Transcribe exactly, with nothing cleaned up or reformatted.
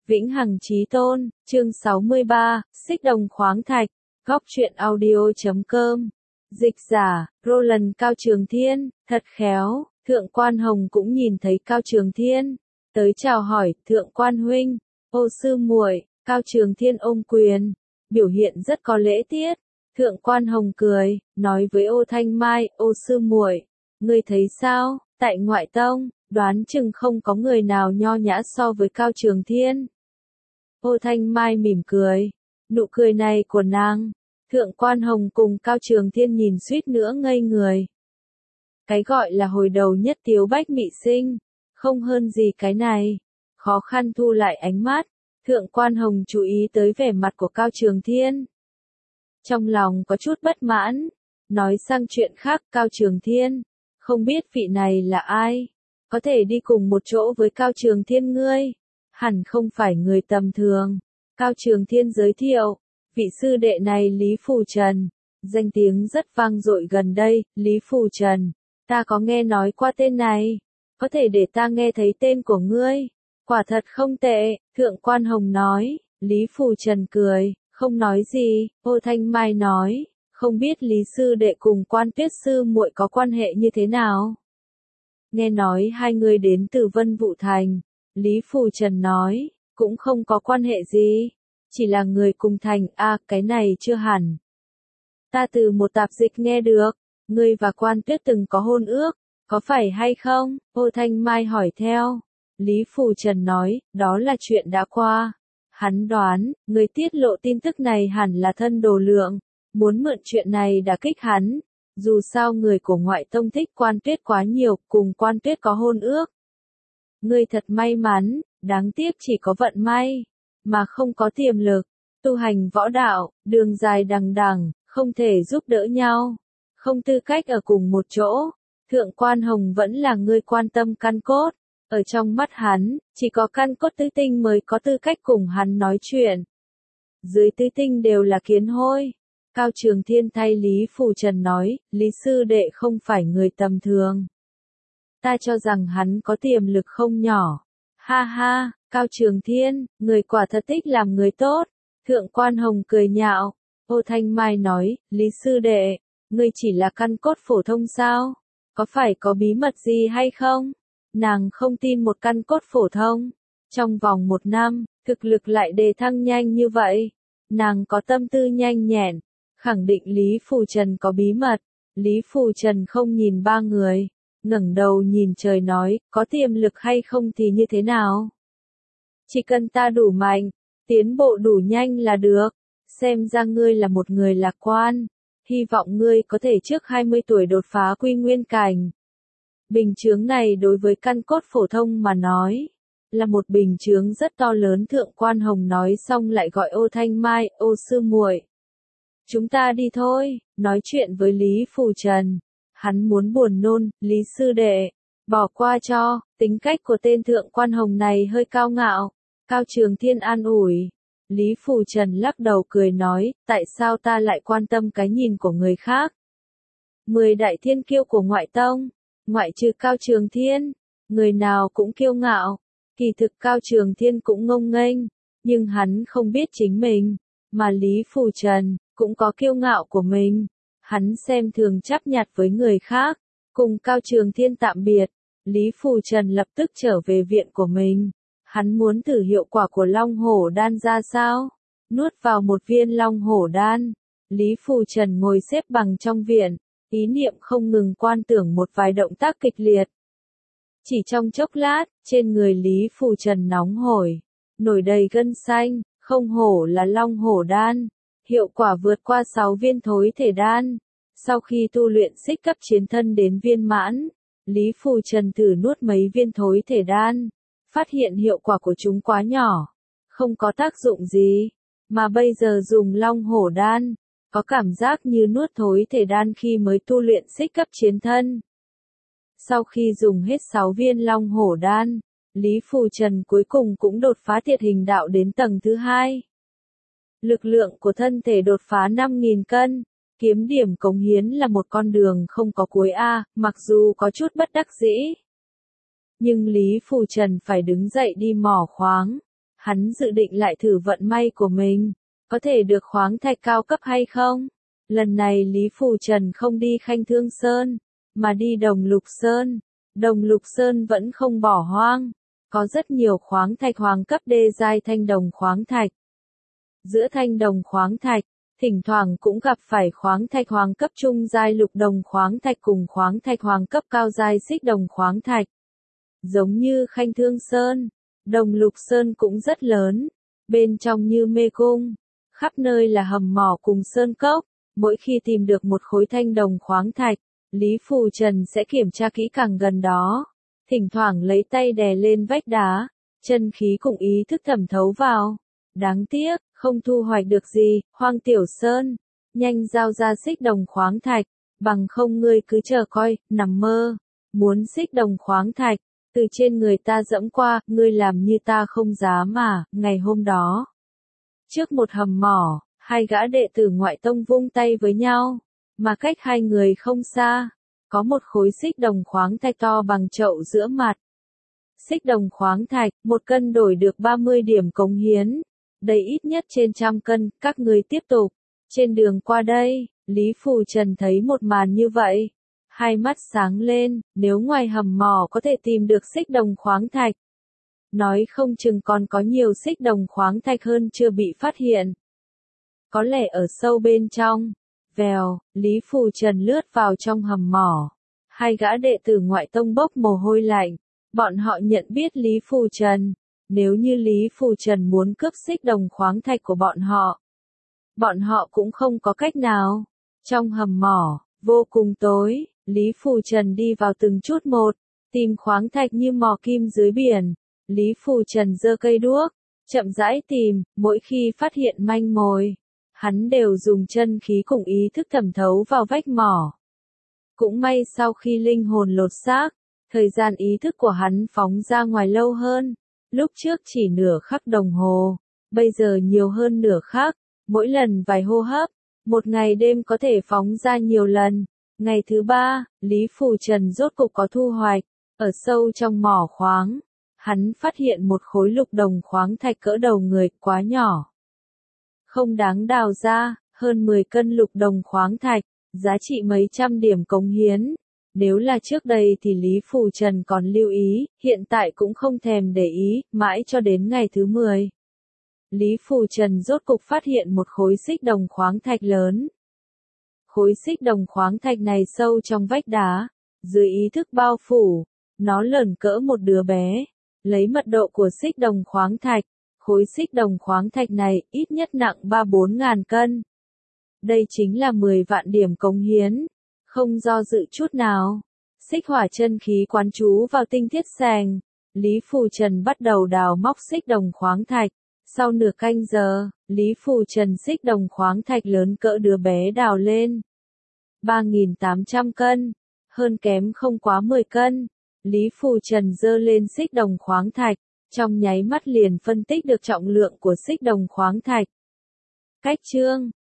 Vĩnh hằng chí tôn, chương sáu mươi ba, xích đồng khoáng thạch, góc truyện audio chấm com. Dịch giả, Roland Cao Trường Thiên, thật khéo, Thượng Quan Hồng cũng nhìn thấy Cao Trường Thiên, tới chào hỏi, Thượng Quan huynh, ô sư muội. Cao Trường Thiên ôm quyền, biểu hiện rất có lễ tiết. Thượng Quan Hồng cười, nói với ô Thanh Mai, ô sư muội, ngươi thấy sao, tại ngoại tông, đoán chừng không có người nào nho nhã so với Cao Trường Thiên. Ô Thanh Mai mỉm cười, nụ cười này của nàng, Thượng Quan Hồng cùng Cao Trường Thiên nhìn suýt nữa ngây người. Cái gọi là hồi đầu nhất tiếu bách mị sinh, không hơn gì cái này. Khó khăn thu lại ánh mắt, Thượng Quan Hồng chú ý tới vẻ mặt của Cao Trường Thiên. Trong lòng có chút bất mãn, nói sang chuyện khác, Cao Trường Thiên, không biết vị này là ai, có thể đi cùng một chỗ với Cao Trường Thiên ngươi, hẳn không phải người tầm thường. Cao Trường Thiên giới thiệu, vị sư đệ này Lý Phù Trần, danh tiếng rất vang dội gần đây. Lý Phù Trần, ta có nghe nói qua tên này, có thể để ta nghe thấy tên của ngươi, quả thật không tệ. Thượng Quan Hồng nói. Lý Phù Trần cười, không nói gì. Ô Thanh Mai nói, không biết Lý sư đệ cùng Quan Tuyết sư muội có quan hệ như thế nào. Nghe nói hai người đến từ Vân Vũ Thành. Lý Phù Trần nói, cũng không có quan hệ gì, chỉ là người cùng thành. A, à, cái này chưa hẳn. Ta từ một tạp dịch nghe được, ngươi và Quan Tuyết từng có hôn ước, có phải hay không? Ô Thanh Mai hỏi theo. Lý Phù Trần nói, đó là chuyện đã qua. Hắn đoán, người tiết lộ tin tức này hẳn là thân Đồ Lượng, muốn mượn chuyện này đả kích hắn. Dù sao người của ngoại tông thích Quan Tuyết quá nhiều, cùng Quan Tuyết có hôn ước. Ngươi thật may mắn, đáng tiếc chỉ có vận may, mà không có tiềm lực. Tu hành võ đạo, đường dài đằng đằng, không thể giúp đỡ nhau, không tư cách ở cùng một chỗ. Thượng Quan Hồng vẫn là người quan tâm căn cốt. Ở trong mắt hắn, chỉ có căn cốt tứ tinh mới có tư cách cùng hắn nói chuyện. Dưới tứ tinh đều là kiến hôi. Cao Trường Thiên thay Lý Phù Trần nói, Lý sư đệ không phải người tầm thường. Ta cho rằng hắn có tiềm lực không nhỏ. Ha ha, Cao Trường Thiên, người quả thật thích làm người tốt. Thượng Quan Hồng cười nhạo. Ô Thanh Mai nói, Lý sư đệ, ngươi chỉ là căn cốt phổ thông sao? Có phải có bí mật gì hay không? Nàng không tin một căn cốt phổ thông, trong vòng một năm, thực lực lại đề thăng nhanh như vậy. Nàng có tâm tư nhanh nhẹn, khẳng định Lý Phù Trần có bí mật. Lý Phù Trần không nhìn ba người, ngẩng đầu nhìn trời nói, có tiềm lực hay không thì như thế nào? Chỉ cần ta đủ mạnh, tiến bộ đủ nhanh là được. Xem ra ngươi là một người lạc quan, hy vọng ngươi có thể trước hai mươi tuổi đột phá quy nguyên cảnh. Bình chướng này đối với căn cốt phổ thông mà nói, là một bình chướng rất to lớn. Thượng Quan Hồng nói xong lại gọi ô Thanh Mai, ô sư muội. Chúng ta đi thôi, nói chuyện với Lý Phù Trần. Hắn muốn buồn nôn. Lý sư đệ, bỏ qua cho, tính cách của tên Thượng Quan Hồng này hơi cao ngạo. Cao Trường Thiên an ủi. Lý Phù Trần lắc đầu cười nói, tại sao ta lại quan tâm cái nhìn của người khác? Mười đại thiên kiêu của ngoại tông, ngoại trừ Cao Trường Thiên, người nào cũng kiêu ngạo. Kỳ thực Cao Trường Thiên cũng ngông nghênh, nhưng hắn không biết chính mình, mà Lý Phù Trần cũng có kiêu ngạo của mình. Hắn xem thường chấp nhặt với người khác. Cùng Cao Trường Thiên tạm biệt, Lý Phù Trần lập tức trở về viện của mình. Hắn muốn thử hiệu quả của Long Hổ Đan ra sao. Nuốt vào một viên Long Hổ Đan, Lý Phù Trần ngồi xếp bằng trong viện, ý niệm không ngừng quan tưởng một vài động tác kịch liệt. Chỉ trong chốc lát, trên người Lý Phù Trần nóng hổi, nổi đầy gân xanh. Không hổ là Long Hổ Đan, hiệu quả vượt qua sáu viên thối thể đan. Sau khi tu luyện xích cấp chiến thân đến viên mãn, Lý Phù Trần thử nuốt mấy viên thối thể đan, phát hiện hiệu quả của chúng quá nhỏ, không có tác dụng gì, mà bây giờ dùng Long Hổ Đan, có cảm giác như nuốt thối thể đan khi mới tu luyện xích cấp chiến thân. Sau khi dùng hết sáu viên Long Hổ Đan, Lý Phù Trần cuối cùng cũng đột phá thiệt hình đạo đến tầng thứ hai. Lực lượng của thân thể đột phá năm nghìn cân, kiếm điểm cống hiến là một con đường không có cuối A, mặc dù có chút bất đắc dĩ. Nhưng Lý Phù Trần phải đứng dậy đi mỏ khoáng. Hắn dự định lại thử vận may của mình, có thể được khoáng thạch cao cấp hay không? Lần này Lý Phù Trần không đi Khanh Thương Sơn, mà đi Đồng Lục Sơn. Đồng Lục Sơn vẫn không bỏ hoang, có rất nhiều khoáng thạch hoàng cấp đê giai thanh đồng khoáng thạch. Giữa thanh đồng khoáng thạch, thỉnh thoảng cũng gặp phải khoáng thạch hoàng cấp trung giai lục đồng khoáng thạch cùng khoáng thạch hoàng cấp cao giai xích đồng khoáng thạch. Giống như Khanh Thương Sơn, Đồng Lục Sơn cũng rất lớn, bên trong như mê cung, khắp nơi là hầm mỏ cùng sơn cốc. Mỗi khi tìm được một khối thanh đồng khoáng thạch, Lý Phù Trần sẽ kiểm tra kỹ càng gần đó, thỉnh thoảng lấy tay đè lên vách đá, chân khí cùng ý thức thẩm thấu vào. Đáng tiếc, không thu hoạch được gì. Hoang Tiểu Sơn, nhanh giao ra xích đồng khoáng thạch, bằng không ngươi cứ chờ coi, nằm mơ. Muốn xích đồng khoáng thạch, từ trên người ta dẫm qua, ngươi làm như ta không dám mà. Ngày hôm đó, trước một hầm mỏ, hai gã đệ tử ngoại tông vung tay với nhau, mà cách hai người không xa, có một khối xích đồng khoáng thạch to bằng chậu giữa mặt. Xích đồng khoáng thạch, một cân đổi được ba mươi điểm cống hiến, đây ít nhất trên trăm cân. Các người tiếp tục. Trên đường qua đây, Lý Phù Trần thấy một màn như vậy, hai mắt sáng lên. Nếu ngoài hầm mỏ có thể tìm được xích đồng khoáng thạch, nói không chừng còn có nhiều xích đồng khoáng thạch hơn chưa bị phát hiện. Có lẽ ở sâu bên trong. Vèo, Lý Phù Trần lướt vào trong hầm mỏ. Hai gã đệ tử ngoại tông bốc mồ hôi lạnh. Bọn họ nhận biết Lý Phù Trần. Nếu như Lý Phù Trần muốn cướp xích đồng khoáng thạch của bọn họ, bọn họ cũng không có cách nào. Trong hầm mỏ, vô cùng tối, Lý Phù Trần đi vào từng chút một, tìm khoáng thạch như mò kim dưới biển. Lý Phù Trần giơ cây đuốc, chậm rãi tìm. Mỗi khi phát hiện manh mồi, hắn đều dùng chân khí cùng ý thức thẩm thấu vào vách mỏ. Cũng may sau khi linh hồn lột xác, thời gian ý thức của hắn phóng ra ngoài lâu hơn. Lúc trước chỉ nửa khắc đồng hồ, bây giờ nhiều hơn nửa khắc, mỗi lần vài hô hấp, một ngày đêm có thể phóng ra nhiều lần. Ngày thứ ba, Lý Phù Trần rốt cục có thu hoạch. Ở sâu trong mỏ khoáng, hắn phát hiện một khối lục đồng khoáng thạch cỡ đầu người, quá nhỏ, không đáng đào ra. Hơn mười cân lục đồng khoáng thạch, giá trị mấy trăm điểm cống hiến. Nếu là trước đây thì Lý Phù Trần còn lưu ý, hiện tại cũng không thèm để ý. Mãi cho đến ngày thứ mười, Lý Phù Trần rốt cục phát hiện một khối xích đồng khoáng thạch lớn. Khối xích đồng khoáng thạch này sâu trong vách đá, dưới ý thức bao phủ, nó lớn cỡ một đứa bé. Lấy mật độ của xích đồng khoáng thạch, khối xích đồng khoáng thạch này ít nhất nặng ba bốn ngàn cân. Đây chính là mười vạn điểm cống hiến. Không do dự chút nào, xích hỏa chân khí quán chú vào tinh thiết sàng, Lý Phù Trần bắt đầu đào móc xích đồng khoáng thạch. Sau nửa canh giờ, Lý Phù Trần xích đồng khoáng thạch lớn cỡ đứa bé đào lên. ba nghìn tám trăm cân, hơn kém không quá mười cân. Lý Phù Trần giơ lên xích đồng khoáng thạch, trong nháy mắt liền phân tích được trọng lượng của xích đồng khoáng thạch. Cách chương